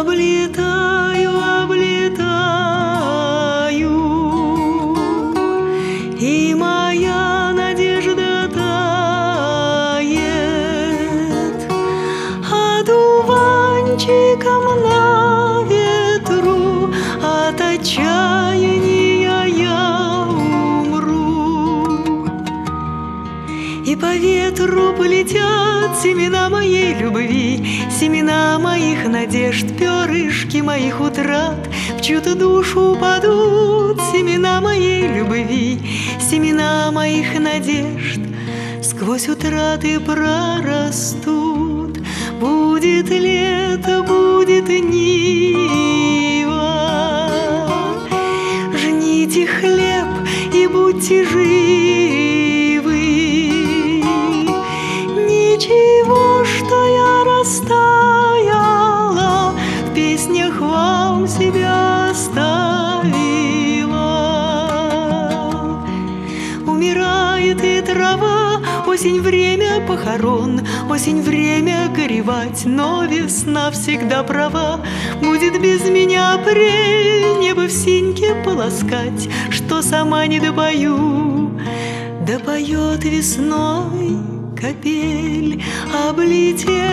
облетаю, облетаю, и моя надежда тает одуванчиком на ветру, от отчаяния я умру. И по ветру полетят семена моей любви, семена моих надежд, перышки моих утрат. В чью-то душу упадут семена моей любви, семена моих надежд, сквозь утраты прорастут. Будет лето, будет нива, жните хлеб и будьте живы. Ничего, что я растаяла, в песнях вам себя оставила. Умирает и трава, осень — время похорон, осень — время горевать, но весна всегда права. Будет без меня апрель, небо в синьке полоскать, что сама не допою, допоет весной капель. Облетел